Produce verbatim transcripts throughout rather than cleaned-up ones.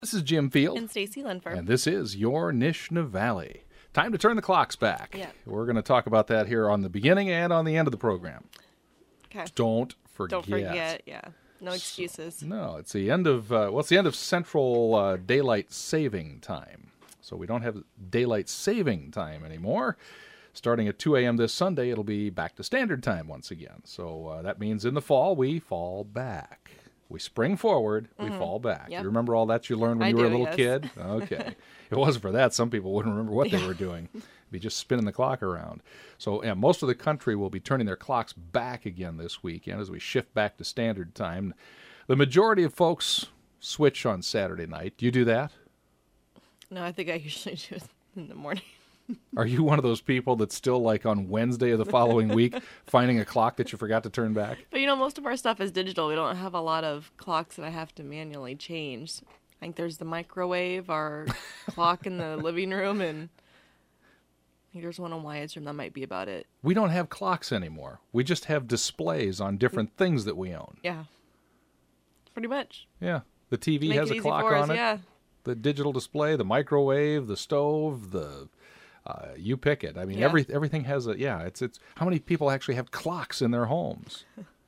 This is Jim Field. And Stacy Linford. And this is your Nishna Valley. Time to turn the clocks back. Yeah. We're going to talk about that here on the beginning and on the end of the program. Okay. Don't forget. Don't forget, yeah. No excuses. So, no, it's the end of, uh, well, it's the end of Central uh, Daylight Saving Time. So we don't have Daylight Saving Time anymore. Starting at two a.m. this Sunday, it'll be back to Standard Time once again. So uh, that means in the fall, we fall back. We spring forward, we mm-hmm. fall back. Yep. You remember all that you learned when I you were do, a little yes. kid? Okay. If it wasn't for that, some people wouldn't remember what they were doing. It'd be just spinning the clock around. So yeah, most of the country will be turning their clocks back again this weekend as we shift back to Standard Time. The majority of folks switch on Saturday night. Do you do that? No, I think I usually do it in the morning. Are you one of those people that's still, like, on Wednesday of the following week finding a clock that you forgot to turn back? But, you know, most of our stuff is digital. We don't have a lot of clocks that I have to manually change. I think there's the microwave, our clock in the living room, and I think there's one in Wyatt's room. That might be about it. We don't have clocks anymore. We just have displays on different things that we own. Yeah. Pretty much. Yeah. The T V Make has it a easy clock for us, on it. yeah. The digital display, the microwave, the stove, the... Uh, you pick it. I mean, Yeah. every everything has a yeah. It's it's how many people actually have clocks in their homes?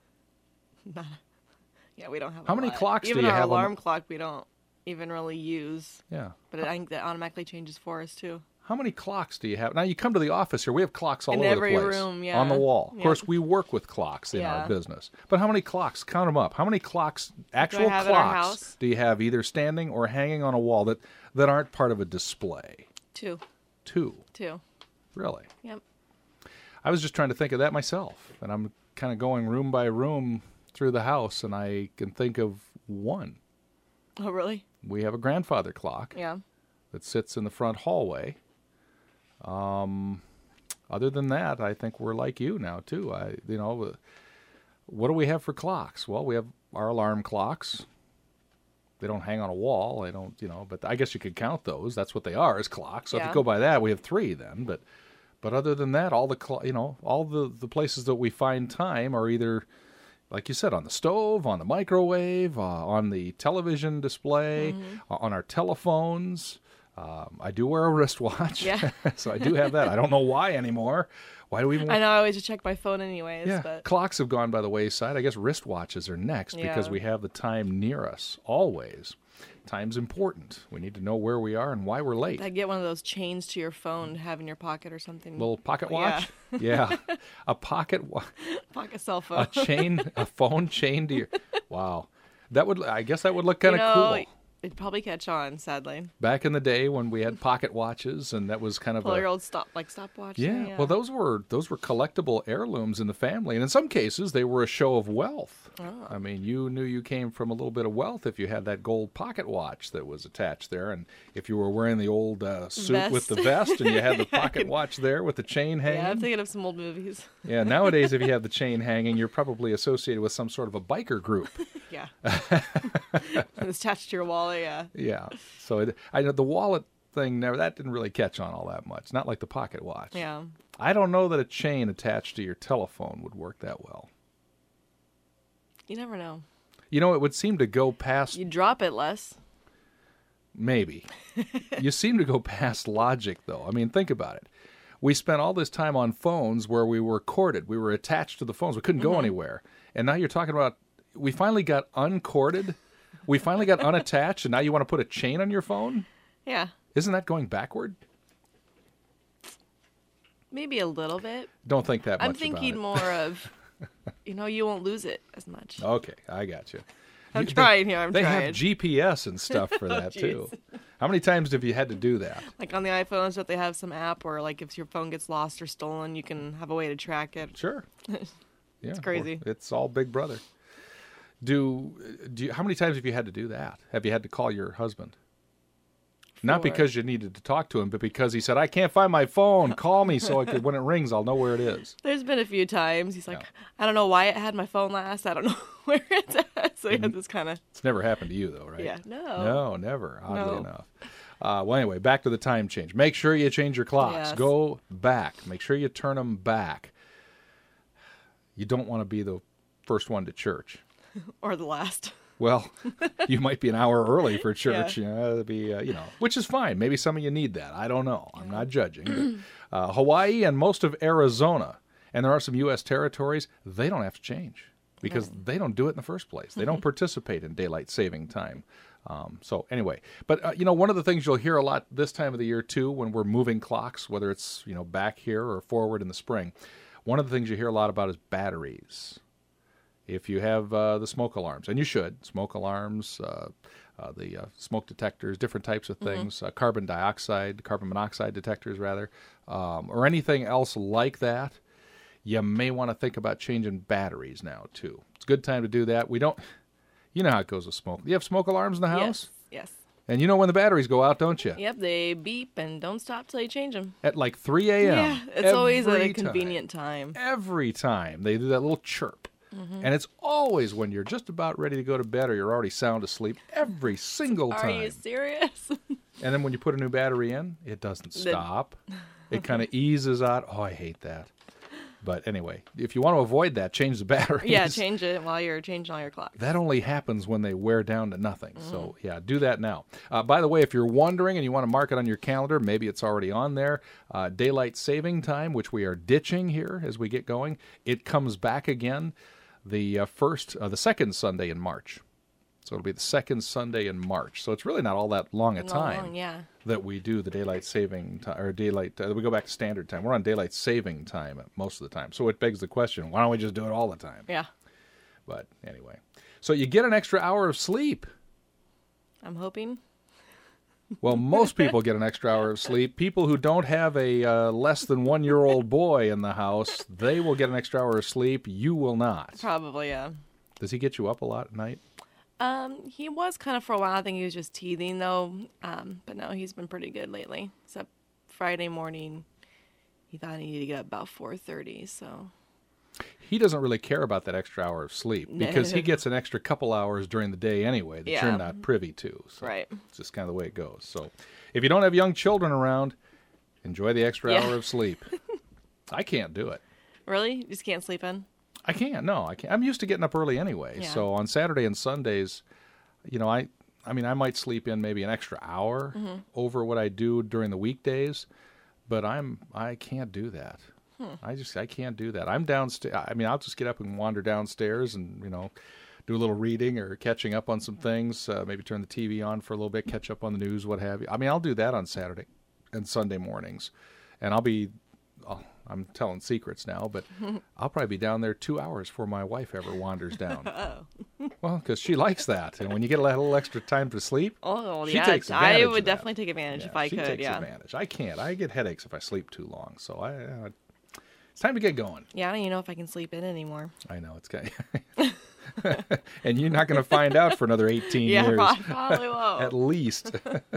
Yeah, we don't have. How a many lot. clocks do even you our have on alarm clock we don't even really use. Yeah. But it, I think that automatically changes for us too. How many clocks do you have? Now you come to the office here. We have clocks all In over every the place room, yeah. on the wall. Of Yep. course, we work with clocks in Yeah. our business. But how many clocks? Count them up. How many clocks? Actual have at our clocks house? do you have either standing or hanging on a wall that that aren't part of a display? Two. Two. Two. Really? Yep. I was just trying to think of that myself, and I'm kind of going room by room through the house, and I can think of one. Oh, really? We have a grandfather clock Yeah. that sits in the front hallway. Um, other than that, I think we're like you now too. I, you know, uh, what do we have for clocks? Well, we have our alarm clocks. They don't hang on a wall. They don't, you know, but I guess you could count those. That's what they are, is clocks. So if Yeah. you go by that, we have three then. But, but other than that, all the, cl- you know, all the, the places that we find time are either, like you said, on the stove, on the microwave, uh, on the television display, Mm-hmm. uh, on our telephones. Um, I do wear a wristwatch. Yeah. So I do have that. I don't know why anymore. Why do we even I know I always just check my phone anyways. yeah, But clocks have gone by the wayside. I guess wristwatches are next because Yeah. we have the time near us always. Time's important. We need to know where we are and why we're late. I get one of those chains to your phone to have in your pocket or something. Little pocket Yeah. watch? Yeah. A pocket wa- Pocket cell phone. a chain, a phone chain to your... Wow. That would, I guess that would look kind you of know, cool. It'd probably catch on, sadly. Back in the day when we had pocket watches and that was kind of Pull a... your old stop, like stopwatch. Yeah, thing, yeah. well, those were those were collectible heirlooms in the family, and in some cases, they were a show of wealth. Oh. I mean, you knew you came from a little bit of wealth if you had that gold pocket watch that was attached there, and if you were wearing the old uh, suit with the vest, and you had the pocket watch there with the chain hanging. Yeah, I'm thinking of some old movies. Yeah, nowadays, if you have the chain hanging, you're probably associated with some sort of a biker group. Yeah. It's attached to your wallet, yeah. Yeah, so it, I know the wallet thing never that didn't really catch on all that much. Not like the pocket watch. Yeah. I don't know that a chain attached to your telephone would work that well. You never know. You know, it would seem to go past... You drop it less. Maybe. You seem to go past logic, though. I mean, think about it. We spent all this time on phones where we were corded. We were attached to the phones. We couldn't go Mm-hmm. anywhere. And now you're talking about... We finally got uncorded. We finally got unattached, and now you want to put a chain on your phone? Yeah. Isn't that going backward? Maybe a little bit. Don't think that much I'm thinking about more of, you know, you won't lose it as much. it. Okay, I got you. I'm You- trying here. I'm They trying. have G P S and stuff for Oh, that, jeez. too. How many times have you had to do that? Like on the iPhones, that they have some app where, like, if your phone gets lost or stolen, you can have a way to track it. Sure. Yeah, it's crazy. It's all Big Brother. Do do you, how many times have you had to do that? Have you had to call your husband? Not For- because you needed to talk to him, but because he said, "I can't find my phone. Call me so I could, when it rings, I'll know where it is." There's been a few times. He's like, Yeah. I don't know why it had my phone last. I don't know where it's at. So he had this kind of, It's never happened to you, though, right? yeah, no. No, never. Oddly No. enough. Uh, well, anyway, back to the time change. Make sure you change your clocks. Yes. Go back. Make sure you turn them back. You don't want to be the first one to church. Or the last. Well, you might be an hour early for church. Yeah. You know, that'd be, uh, you know, which is fine. Maybe some of you need that. I don't know. I'm not judging. But, uh, Hawaii and most of Arizona, and there are some U S territories, they don't have to change because right. they don't do it in the first place. They mm-hmm. don't participate in daylight saving time. Um, so anyway, but, uh, you know, one of the things you'll hear a lot this time of the year, too, when we're moving clocks, whether it's, you know, back here or forward in the spring, one of the things you hear a lot about is batteries. If you have uh, the smoke alarms, and you should, smoke alarms, uh, uh, the uh, smoke detectors, different types of things, mm-hmm. uh, carbon dioxide, carbon monoxide detectors, rather, um, or anything else like that, you may want to think about changing batteries now, too. It's a good time to do that. We don't, you know how it goes with smoke. You have smoke alarms in the house? Yes, yes. And you know when the batteries go out, don't you? Yep, they beep and don't stop till you change them. At like three a.m. Yeah, it's always at a convenient time. Every time. They do that little chirp. Mm-hmm. And it's always when you're just about ready to go to bed or you're already sound asleep, every single time. Are you serious? And then when you put a new battery in, it doesn't stop. It kind of eases out. Oh, I hate that. But anyway, if you want to avoid that, change the batteries. Yeah, change it while you're changing all your clocks. That only happens when they wear down to nothing. Mm. So, yeah, do that now. Uh, by the way, if you're wondering and you want to mark it on your calendar, maybe it's already on there, uh, daylight saving time, which we are ditching here as we get going, it comes back again the uh, first, uh, the second Sunday in March. So it'll be the second Sunday in March. So it's really not all that long a time long, yeah. that we do the daylight saving time, or daylight, uh, we go back to standard time. We're on daylight saving time most of the time. So it begs the question, why don't we just do it all the time? Yeah. But anyway. So you get an extra hour of sleep. I'm hoping. Well, most people get an extra hour of sleep. People who don't have a uh, less than one-year-old boy in the house, they will get an extra hour of sleep. You will not. Probably, yeah. Does he get you up a lot at night? Um, he was kind of for a while. I think he was just teething, though. Um, but no, he's been pretty good lately. Except Friday morning, he thought he needed to get up about four thirty, so... He doesn't really care about that extra hour of sleep because he gets an extra couple hours during the day anyway that yeah. you're not privy to. So right. It's just kind of the way it goes. So if you don't have young children around, enjoy the extra yeah. hour of sleep. I can't do it. Really? You just can't sleep in? I can't. No, I can't. I'm used to getting up early anyway. Yeah. So on Saturday and Sundays, you know, I, I mean, I might sleep in maybe an extra hour mm-hmm. over what I do during the weekdays, but I'm I can't do that. Hmm. I just, I can't do that. I'm downstairs. I mean, I'll just get up and wander downstairs and, you know, do a little reading or catching up on some things, uh, maybe turn the T V on for a little bit, catch up on the news, what have you. I mean, I'll do that on Saturday and Sunday mornings. And I'll be, oh, I'm telling secrets now, but I'll probably be down there two hours before my wife ever wanders down. Oh. Well, because she likes that. And when you get a little extra time to sleep, oh, she yeah, takes advantage I would of definitely that. take advantage yeah, if I she could, takes yeah. advantage. I can't. I get headaches if I sleep too long. So I... I It's time to get going. Yeah, I don't even know if I can sleep in anymore. I know. It's kind of... And you're not going to find out for another eighteen yeah, years. Yeah, probably won't. At least.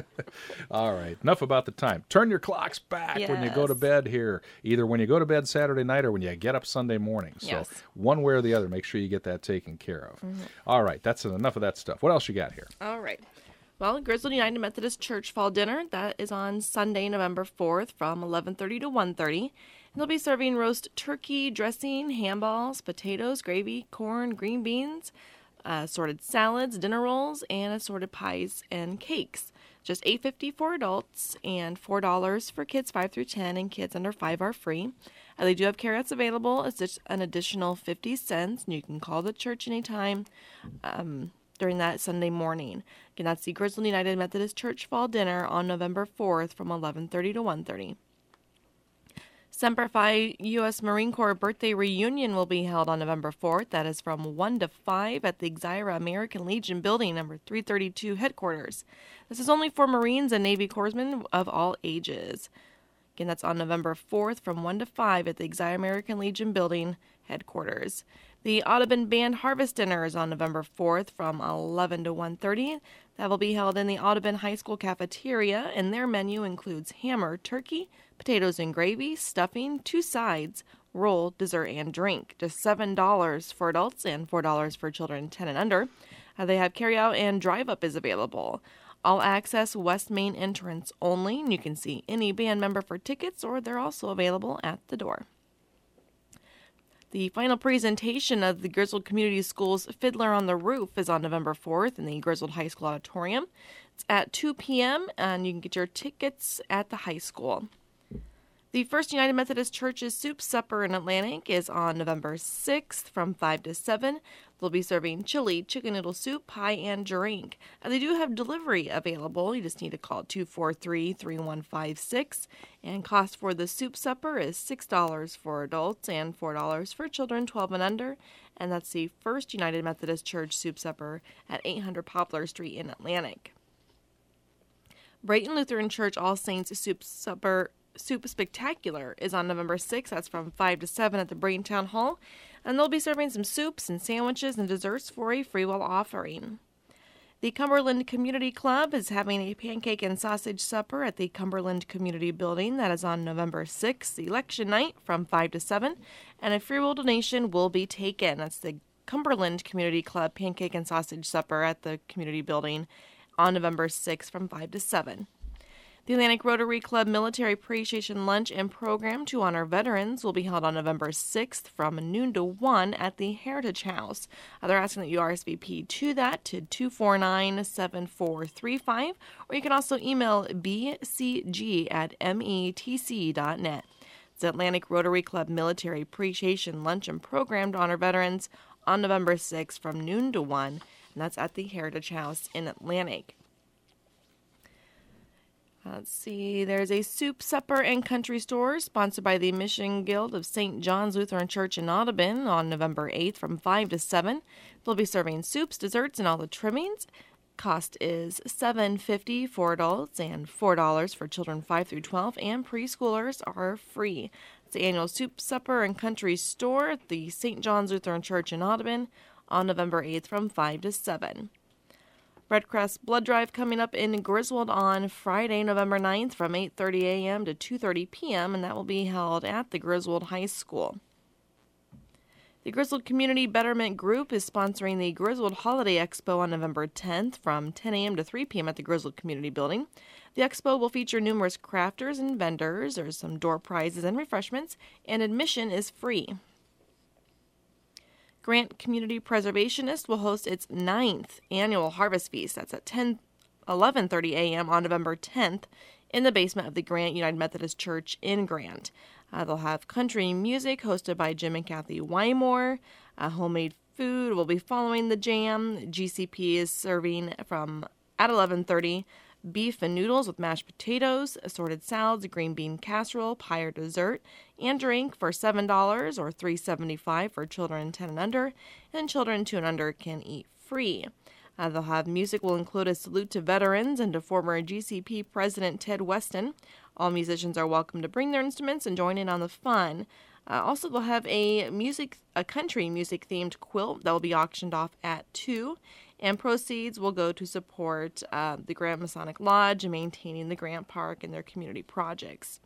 All right. Enough about the time. Turn your clocks back yes. when you go to bed here. Either when you go to bed Saturday night or when you get up Sunday morning. So yes. one way or the other, make sure you get that taken care of. Mm-hmm. All right. That's enough of that stuff. What else you got here? All right. Well, Grizzled United Methodist Church Fall Dinner. That is on Sunday, November fourth from eleven thirty to one thirty. They'll be serving roast turkey, dressing, ham balls, potatoes, gravy, corn, green beans, uh, assorted salads, dinner rolls, and assorted pies and cakes. Just eight fifty for adults and four dollars for kids five through ten, and kids under five are free. Uh, they do have carryouts available. It's just an additional fifty cents, and you can call the church anytime um, during that Sunday morning. Again, that's the Grizzled United Methodist Church Fall Dinner on November fourth from eleven thirty to one thirty. Semper Fi U S Marine Corps birthday reunion will be held on November fourth. That is from one to five at the Exira American Legion Building, number three thirty-two headquarters. This is only for Marines and Navy Corpsmen of all ages. Again, that's on November fourth from one to five at the Exira American Legion Building headquarters. The Audubon Band Harvest Dinner is on November fourth from eleven to one thirty. That will be held in the Audubon High School cafeteria, and their menu includes hammer, turkey, potatoes and gravy, stuffing, two sides, roll, dessert, and drink. Just seven dollars for adults and four dollars for children ten and under. Uh, they have carryout and drive-up is available. All access West Main entrance only. You can see any band member for tickets, or they're also available at the door. The final presentation of the Griswold Community Schools Fiddler on the Roof is on November fourth in the Griswold High School Auditorium. It's at two p.m. and you can get your tickets at the high school. The First United Methodist Church's Soup Supper in Atlantic is on November sixth from five to seven. They'll be serving chili, chicken noodle soup, pie, and drink. And they do have delivery available. You just need to call two four three, three one five six. And cost for the soup supper is six dollars for adults and four dollars for children twelve and under. And that's the First United Methodist Church Soup Supper at eight hundred Poplar Street in Atlantic. Brayton Lutheran Church All Saints Soup Supper Soup Spectacular is on November sixth. That's from five to seven at the Brayton Town Hall. And they'll be serving some soups and sandwiches and desserts for a free will offering. The Cumberland Community Club is having a pancake and sausage supper at the Cumberland Community Building. That is on November sixth, election night, from five to seven. And a free will donation will be taken. That's the Cumberland Community Club Pancake and Sausage Supper at the Community Building on November sixth from five to seven. The Atlantic Rotary Club Military Appreciation Lunch and Program to honor veterans will be held on November sixth from noon to one at the Heritage House. Uh, they're asking that you R S V P to that to two four nine, seven four three five, or you can also email b c g at m e t c dot net. It's the Atlantic Rotary Club Military Appreciation Lunch and Program to honor veterans on November sixth from noon to one, and that's at the Heritage House in Atlantic. Let's see, there's a soup, supper, and country store sponsored by the Mission Guild of Saint John's Lutheran Church in Audubon on November eighth from five to seven. They'll be serving soups, desserts, and all the trimmings. Cost is seven dollars and fifty cents for adults and four dollars for children five through twelve, and preschoolers are free. It's the annual soup, supper, and country store at the Saint John's Lutheran Church in Audubon on November eighth from five to seven. Red Cross Blood Drive coming up in Griswold on Friday, November ninth from eight thirty a.m. to two thirty p.m., and that will be held at the Griswold High School. The Griswold Community Betterment Group is sponsoring the Griswold Holiday Expo on November tenth from ten a.m. to three p.m. at the Griswold Community Building. The expo will feature numerous crafters and vendors. There's some door prizes and refreshments, and admission is free. Grant Community Preservationist will host its ninth annual Harvest Feast. That's at eleven thirty a.m. on November tenth in the basement of the Grant United Methodist Church in Grant. Uh, they'll have country music hosted by Jim and Kathy Wymore. Uh, homemade food will be following the jam. G C P is serving from at eleven thirty beef and noodles with mashed potatoes, assorted salads, green bean casserole, pie or dessert, and drink for seven dollars or three dollars and seventy-five cents for children ten and under, and children two and under can eat free. Uh, they'll have music will include a salute to veterans and to former G C P President Ted Weston. All musicians are welcome to bring their instruments and join in on the fun. Uh, also, they'll have a music, a country music-themed quilt that will be auctioned off at two, and proceeds will go to support uh, the Grant Masonic Lodge and maintaining the Grant Park and their community projects.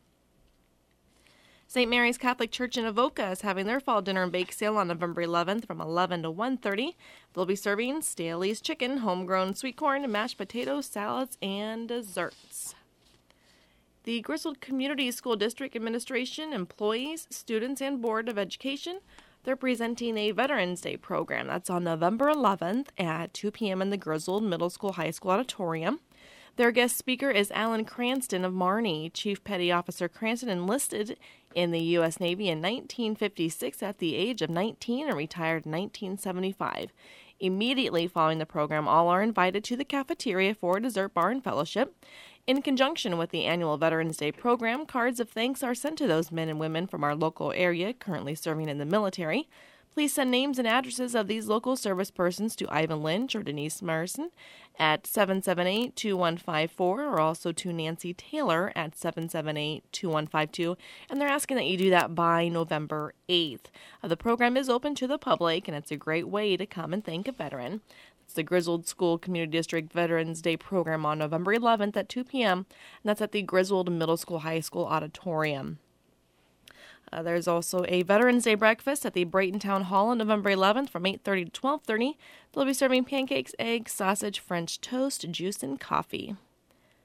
Saint Mary's Catholic Church in Avoca is having their fall dinner and bake sale on November eleventh from eleven to one thirty. They'll be serving Staley's chicken, homegrown sweet corn, mashed potatoes, salads, and desserts. The Griswold Community School District Administration, employees, students, and Board of Education, they're presenting a Veterans Day program. That's on November eleventh at two p.m. in the Griswold Middle School High School Auditorium. Their guest speaker is Alan Cranston of Marnie. Chief Petty Officer Cranston enlisted in the U S Navy in nineteen fifty-six at the age of nineteen and retired in nineteen seventy-five. Immediately following the program, all are invited to the cafeteria for a dessert bar and fellowship. In conjunction with the annual Veterans Day program, cards of thanks are sent to those men and women from our local area currently serving in the military. Please send names and addresses of these local service persons to Ivan Lynch or Denise Marson at seven seven eight, two one five four or also to Nancy Taylor at seven seven eight, two one five two, and they're asking that you do that by November eighth. Uh, the program is open to the public, and it's a great way to come and thank a veteran. It's the Griswold School Community District Veterans Day program on November eleventh at two p.m., and that's at the Griswold Middle School High School Auditorium. Uh, there's also a Veterans Day breakfast at the Brayton Town Hall on November eleventh from eight thirty to twelve thirty. They'll be serving pancakes, eggs, sausage, French toast, juice, and coffee.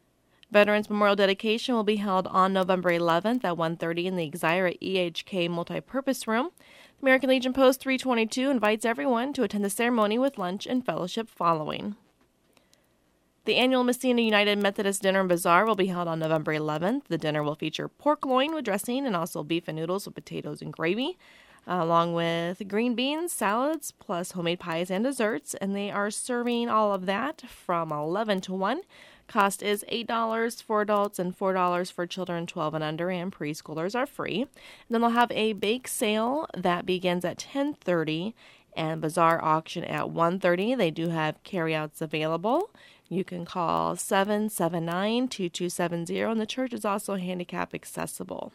Veterans Memorial Dedication will be held on November eleventh at one thirty in the Exira E H K Multipurpose Room. The American Legion Post three twenty-two invites everyone to attend the ceremony with lunch and fellowship following. The annual Messina United Methodist Dinner and Bazaar will be held on November eleventh. The dinner will feature pork loin with dressing and also beef and noodles with potatoes and gravy, uh, along with green beans, salads, plus homemade pies and desserts. And they are serving all of that from eleven to one. Cost is eight dollars for adults and four dollars for children twelve and under, and preschoolers are free. And then they'll have a bake sale that begins at ten thirty and bazaar auction at one thirty. They do have carryouts available. You can call seven seven nine, two two seven zero, and the church is also handicap accessible.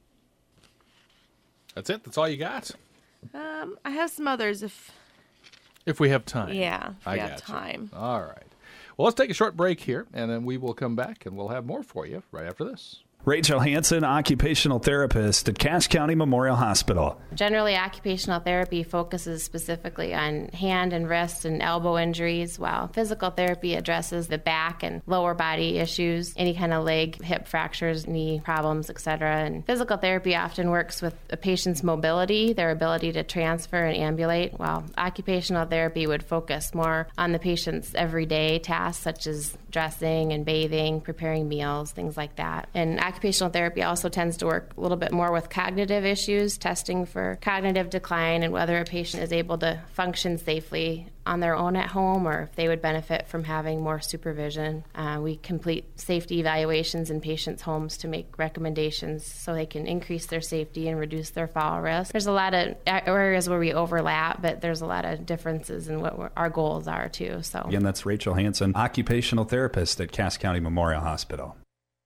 That's it? That's all you got? Um, I have some others if... If we have time. Yeah, if I we have got time. You. All right. Well, let's take a short break here, and then we will come back, and we'll have more for you right after this. Rachel Hansen, occupational therapist at Cache County Memorial Hospital. Generally, occupational therapy focuses specifically on hand and wrist and elbow injuries, while physical therapy addresses the back and lower body issues, any kind of leg, hip fractures, knee problems, et cetera. And physical therapy often works with a patient's mobility, their ability to transfer and ambulate, while occupational therapy would focus more on the patient's everyday tasks, such as dressing and bathing, preparing meals, things like that. And occupational therapy also tends to work a little bit more with cognitive issues, testing for cognitive decline and whether a patient is able to function safely on their own at home or if they would benefit from having more supervision. Uh, we complete safety evaluations in patients' homes to make recommendations so they can increase their safety and reduce their fall risk. There's a lot of areas where we overlap, but there's a lot of differences in what our goals are too. So again, that's Rachel Hansen, occupational therapist at Cache County Memorial Hospital.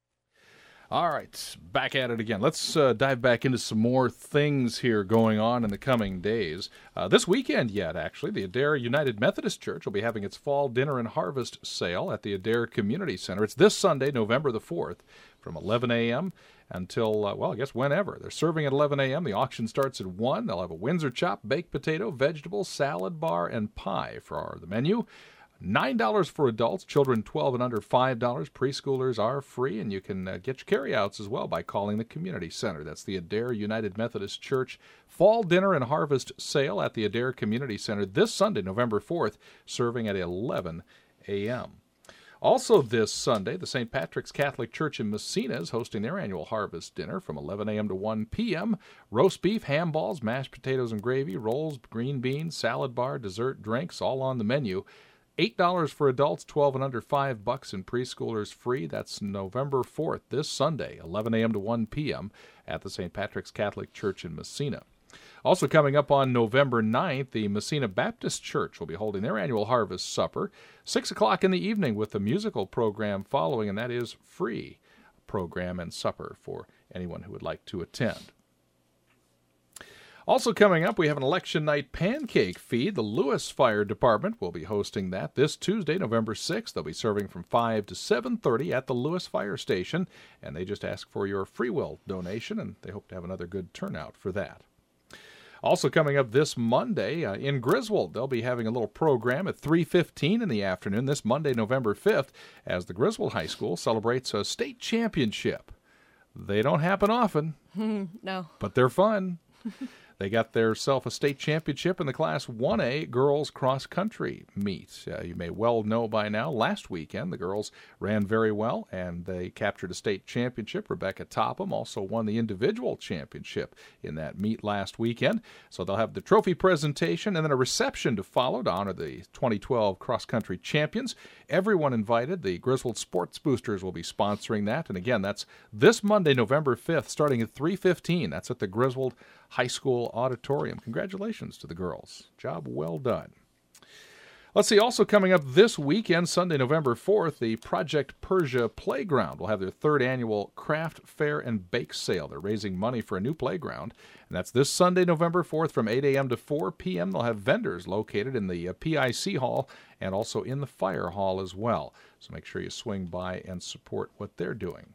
All right, back at it again. Let's uh, dive back into some more things here going on in the coming days. Uh, this weekend yet, actually, the Adair United Methodist Church will be having its fall dinner and harvest sale at the Adair Community Center. It's this Sunday, November the fourth, from eleven a.m. until, uh, well, I guess whenever. They're serving at eleven a.m. The auction starts at one. They'll have a Windsor chop, baked potato, vegetable, salad bar, and pie for the menu. nine dollars for adults, children twelve and under five dollars. Preschoolers are free, and you can uh, get your carryouts as well by calling the Community Center. That's the Adair United Methodist Church Fall Dinner and Harvest Sale at the Adair Community Center this Sunday, November fourth, serving at eleven a.m. Also this Sunday, the Saint Patrick's Catholic Church in Messina is hosting their annual harvest dinner from eleven a.m. to one p.m. Roast beef, ham balls, mashed potatoes and gravy, rolls, green beans, salad bar, dessert, drinks, all on the menu. eight dollars for adults, twelve and under five bucks, and preschoolers free. That's November fourth, this Sunday, eleven a.m. to one p.m. at the Saint Patrick's Catholic Church in Messina. Also coming up on November ninth, the Messina Baptist Church will be holding their annual Harvest Supper, six o'clock in the evening with the musical program following, and that is free program and supper for anyone who would like to attend. Also coming up, we have an election night pancake feed. The Lewis Fire Department will be hosting that this Tuesday, November sixth. They'll be serving from five to seven thirty at the Lewis Fire Station, and they just ask for your free will donation, and they hope to have another good turnout for that. Also coming up this Monday, uh, in Griswold, they'll be having a little program at three fifteen in the afternoon this Monday, November fifth, as the Griswold High School celebrates a state championship. They don't happen often. No. But they're fun. They got their self a state championship in the Class one A girls cross-country meet. Uh, you may well know by now, last weekend the girls ran very well, and they captured a state championship. Rebecca Topham also won the individual championship in that meet last weekend. So they'll have the trophy presentation and then a reception to follow to honor the twenty twelve cross-country champions. Everyone invited. The Griswold Sports Boosters will be sponsoring that. And again, that's this Monday, November fifth, starting at three fifteen. That's at the Griswold High School Auditorium. Congratulations to the girls. Job well done. Let's see, also coming up this weekend, Sunday, November fourth, the Project Persia Playground will have their third annual craft fair and bake sale. They're raising money for a new playground, and that's this Sunday, November fourth from eight a.m. to four p.m. They'll have vendors located in the P I C hall and also in the fire hall as well. So make sure you swing by and support what they're doing.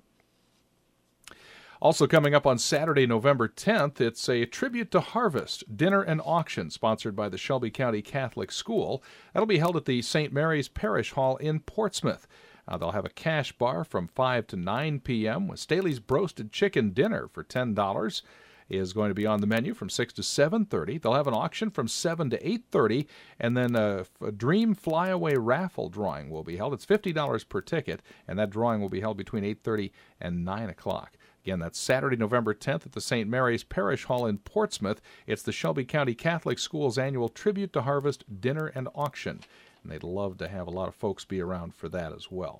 Also coming up on Saturday, November tenth, it's a Tribute to Harvest dinner and auction sponsored by the Shelby County Catholic School. That'll be held at the Saint Mary's Parish Hall in Portsmouth. Uh, they'll have a cash bar from five to nine p.m. with Staley's Broasted Chicken Dinner for ten dollars. Is going to be on the menu from six to seven thirty. They'll have an auction from seven to eight thirty, and then a, a Dream Flyaway raffle drawing will be held. It's fifty dollars per ticket, and that drawing will be held between eight thirty and nine o'clock. Again, that's Saturday, November tenth at the Saint Mary's Parish Hall in Portsmouth. It's the Shelby County Catholic Schools annual Tribute to Harvest dinner and auction, and they'd love to have a lot of folks be around for that as well.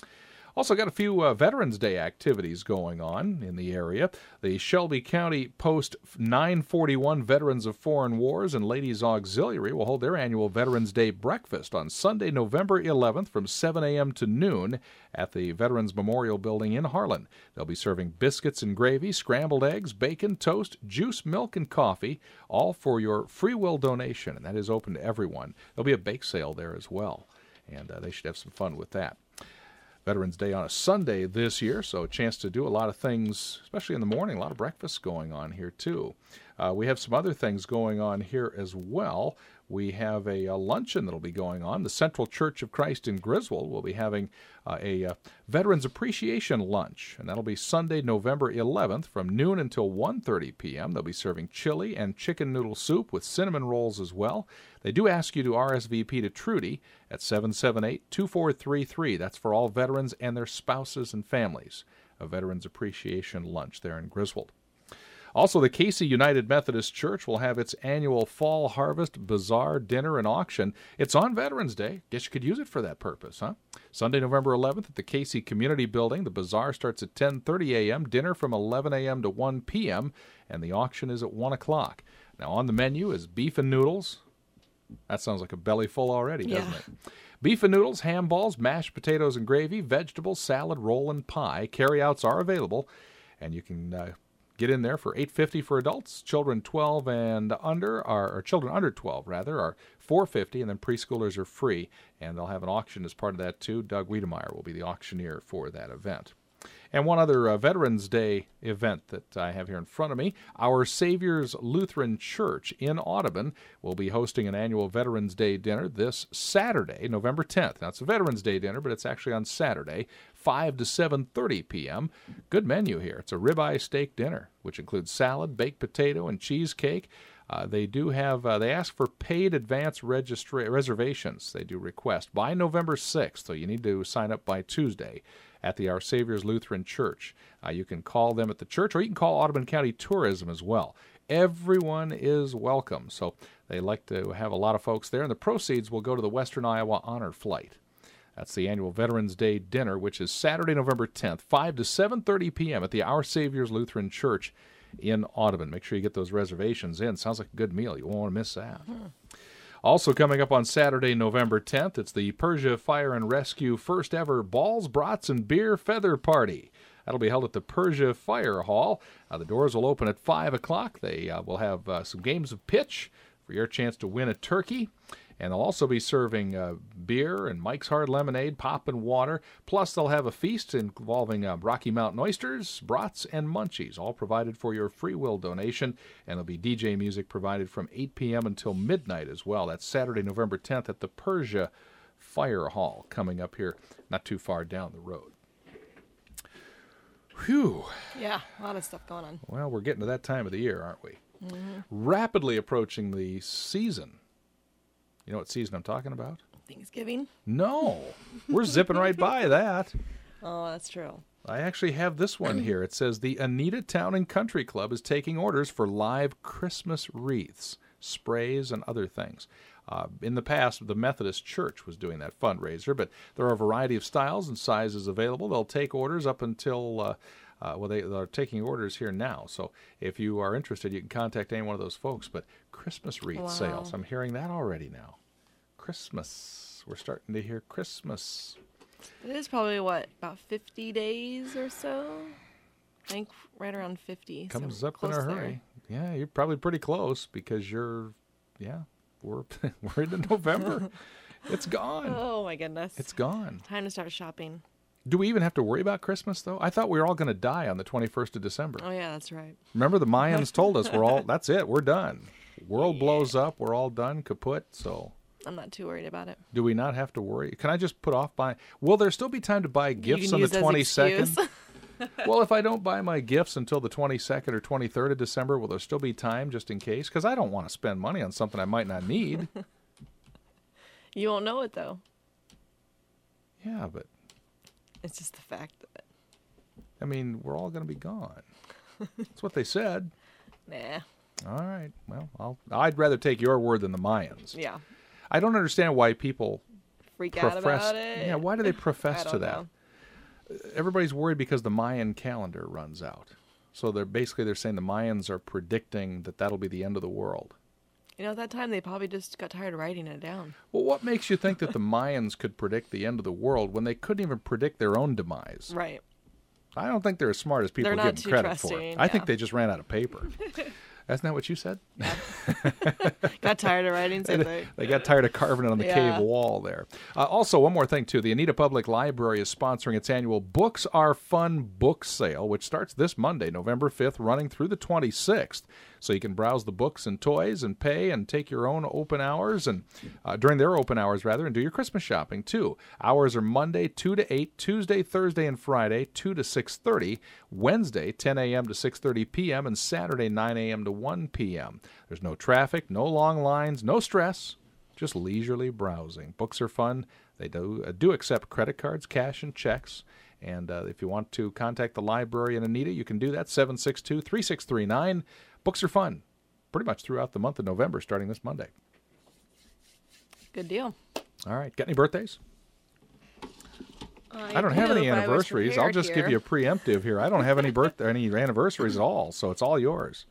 Also got a few uh, Veterans Day activities going on in the area. The Shelby County Post nine forty-one Veterans of Foreign Wars and Ladies Auxiliary will hold their annual Veterans Day breakfast on Sunday, November eleventh from seven a.m. to noon at the Veterans Memorial Building in Harlan. They'll be serving biscuits and gravy, scrambled eggs, bacon, toast, juice, milk, and coffee, all for your free will donation, and that is open to everyone. There'll be a bake sale there as well, and uh, they should have some fun with that. Veterans Day on a Sunday this year, so a chance to do a lot of things, especially in the morning, a lot of breakfasts going on here too. Uh, we have some other things going on here as well. We have a, a luncheon that will be going on. The Central Church of Christ in Griswold will be having uh, a uh, Veterans Appreciation Lunch, and that'll be Sunday, November eleventh from noon until one thirty p.m. They'll be serving chili and chicken noodle soup with cinnamon rolls as well. They do ask you to R S V P to Trudy at seven seven eight, two four three three. That's for all veterans and their spouses and families. A Veterans Appreciation Lunch there in Griswold. Also, the Casey United Methodist Church will have its annual Fall Harvest Bazaar Dinner and Auction. It's on Veterans Day. Guess you could use it for that purpose, huh? Sunday, November eleventh at the Casey Community Building. The bazaar starts at ten thirty a.m., dinner from eleven a.m. to one p.m., and the auction is at one o'clock. Now, on the menu is beef and noodles. That sounds like a belly full already, doesn't Yeah. it? Beef and noodles, ham balls, mashed potatoes and gravy, vegetables, salad, roll, and pie. Carryouts are available, and you can uh, get in there for eight dollars and fifty cents for adults. Children twelve and under, are, or children under twelve, rather, are four dollars and fifty cents, and then preschoolers are free. And they'll have an auction as part of that, too. Doug Wiedemeyer will be the auctioneer for that event. And one other uh, Veterans Day event that I have here in front of me, Our Savior's Lutheran Church in Audubon will be hosting an annual Veterans Day dinner this Saturday, November tenth. Now, it's a Veterans Day dinner, but it's actually on Saturday, five to seven thirty p.m. Good menu here. It's a ribeye steak dinner, which includes salad, baked potato, and cheesecake. Uh, they do have, uh, they ask for paid advance registra- reservations. They do request by November sixth, so you need to sign up by Tuesday at the Our Savior's Lutheran Church. Uh, you can call them at the church, or you can call Audubon County Tourism as well. Everyone is welcome, so they like to have a lot of folks there, and the proceeds will go to the Western Iowa Honor Flight. That's the annual Veterans Day dinner, which is Saturday, November tenth, five to seven thirty p.m. at the Our Savior's Lutheran Church in Audubon. Make sure you get those reservations in. Sounds like a good meal. You won't want to miss that. Hmm. Also coming up on Saturday, November tenth, it's the Persia Fire and Rescue first ever Balls, Brats, and Beer Feather Party. That'll be held at the Persia Fire Hall. Uh, the doors will open at five o'clock. They uh, will have uh, some games of pitch for your chance to win a turkey. And they'll also be serving uh, beer and Mike's Hard Lemonade, pop and water. Plus, they'll have a feast involving uh, Rocky Mountain oysters, brats, and munchies, all provided for your free will donation. And there'll be D J music provided from eight p.m. until midnight as well. That's Saturday, November tenth at the Persia Fire Hall, coming up here not too far down the road. Whew. Yeah, a lot of stuff going on. Well, we're getting to that time of the year, aren't we? Mm-hmm. Rapidly approaching the season. You know what season I'm talking about? Thanksgiving? No. We're zipping right by that. Oh, that's true. I actually have this one here. It says the Anita Town and Country Club is taking orders for live Christmas wreaths, sprays, and other things. Uh, in the past, the Methodist Church was doing that fundraiser, but there are a variety of styles and sizes available. They'll take orders up until, uh, uh, well, they, they're taking orders here now. So if you are interested, you can contact any one of those folks. But Christmas wreath Wow. sales, I'm hearing that already now. Christmas. We're starting to hear Christmas. It is probably, what, about fifty days or so? I think right around fifty. Comes so up in a close hurry. There. Yeah, you're probably pretty close because you're, yeah, we're we're into November. It's gone. Oh, my goodness. It's gone. Time to start shopping. Do we even have to worry about Christmas, though? I thought we were all going to die on the twenty-first of December. Oh, yeah, that's right. Remember the Mayans told us we're all, that's it, we're done. World blows up, we're all done, kaput, so I'm not too worried about it. Do we not have to worry? Can I just put off buying? Will there still be time to buy gifts can on the use as twenty-second? excuse. Well, if I don't buy my gifts until the twenty-second or twenty-third of December, will there still be time just in case? Because I don't want to spend money on something I might not need. You won't know it, though. Yeah, but, It's just the fact of it. I mean, we're all going to be gone. That's what they said. Nah. All right. Well, I'll, I'd rather take your word than the Mayans. Yeah. I don't understand why people Freak out profess. about it. Yeah, why do they profess I to don't that? know. Everybody's worried because the Mayan calendar runs out. So they're basically they're saying the Mayans are predicting that that'll be the end of the world. You know, at that time, they probably just got tired of writing it down. Well, what makes you think that the Mayans could predict the end of the world when they couldn't even predict their own demise? Right. I don't think they're as smart as people They're give not them too credit for. trusting, I yeah. think they just ran out of paper. Isn't that what you said? Got tired of writing, same thing. They got tired of carving it on the Yeah. cave wall there. Uh, also, one more thing, too. The Anita Public Library is sponsoring its annual Books Are Fun book sale, which starts this Monday, November fifth, running through the twenty-sixth. So you can browse the books and toys and pay and take your own open hours and uh, during their open hours, rather, and do your Christmas shopping, too. Hours are Monday, two to eight, Tuesday, Thursday, and Friday, two to six thirty, Wednesday, ten a.m. to six thirty p.m., and Saturday, nine a.m. to one p.m. There's no traffic, no long lines, no stress, just leisurely browsing. Books are fun. They do, uh, do accept credit cards, cash, and checks. And uh, if you want to contact the library and Anita, you can do that, seven six two, three six three nine. Books are fun pretty much throughout the month of November, starting this Monday. Good deal. All right. Got any birthdays? I, I don't have do any if I was anniversaries. I'll prepared just here. give you a preemptive here. I don't have any birthday, any anniversaries at all, so it's all yours.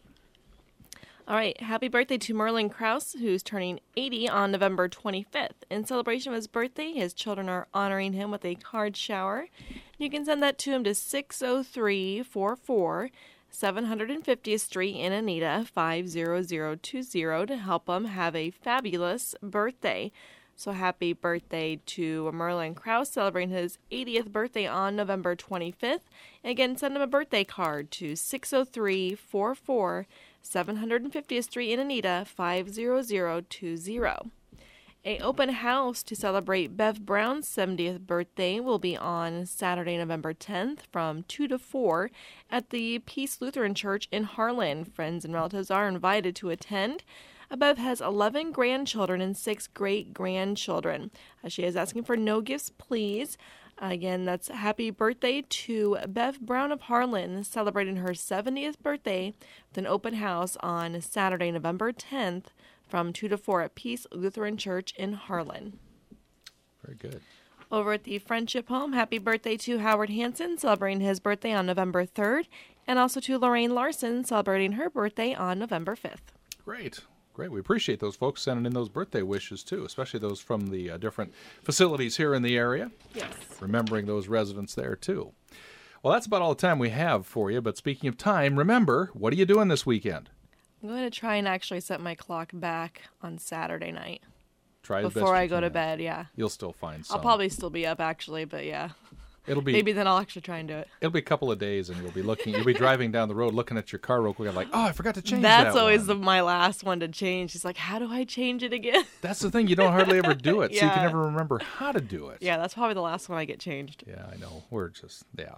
All right. Happy birthday to Merlin Krause, who's turning eighty on November twenty-fifth. In celebration of his birthday, his children are honoring him with a card shower. You can send that to him to six oh three four four, seven hundred fiftieth Street in Anita, five zero zero two zero to help him have a fabulous birthday. So happy birthday to Merlin Krause, celebrating his eightieth birthday on November twenty-fifth. And again, send him a birthday card to six oh three four four, seven hundred fiftieth Street in Anita, five zero zero two zero. A open house to celebrate Bev Brown's seventieth birthday will be on Saturday, November tenth from two to four at the Peace Lutheran Church in Harlan. Friends and relatives are invited to attend. Bev has eleven grandchildren and six great-grandchildren. Uh, she is asking for no gifts, please. Again, that's happy birthday to Bev Brown of Harlan, celebrating her seventieth birthday with an open house on Saturday, November tenth from two to four at Peace Lutheran Church in Harlan. Very good. Over at the Friendship Home, happy birthday to Howard Hansen, celebrating his birthday on November third, and also to Lorraine Larson, celebrating her birthday on November fifth. Great. Great. We appreciate those folks sending in those birthday wishes, too, especially those from the uh, different facilities here in the area. Yes. Remembering those residents there, too. Well, that's about all the time we have for you. But speaking of time, remember, what are you doing this weekend? I'm going to try and actually set my clock back on Saturday night. Try the best Before you I go can. to bed, yeah. You'll still find some. I'll probably still be up, actually, but yeah. It'll be Maybe then I'll actually try and do it. It'll be a couple of days, and you'll be looking. You'll be driving down the road, looking at your car real quick, and like, oh, I forgot to change That's that always one. the, my last one to change. It's like, how do I change it again? That's the thing. You don't hardly ever do it, so you can Yeah. never remember how to do it. Yeah, that's probably the last one I get changed. Yeah, I know. We're just, yeah.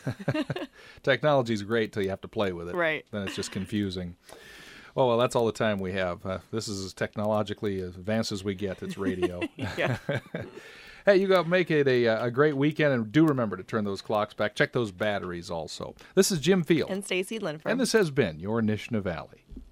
Technology's great till you have to play with it. Right. Then it's just confusing. Oh, well, that's all the time we have. Uh, this is as technologically advanced as we get. It's radio. Yeah. Hey, you go make it a, a great weekend, and do remember to turn those clocks back. Check those batteries also. This is Jim Field. And Stacy Linford. And this has been your Nishna Valley.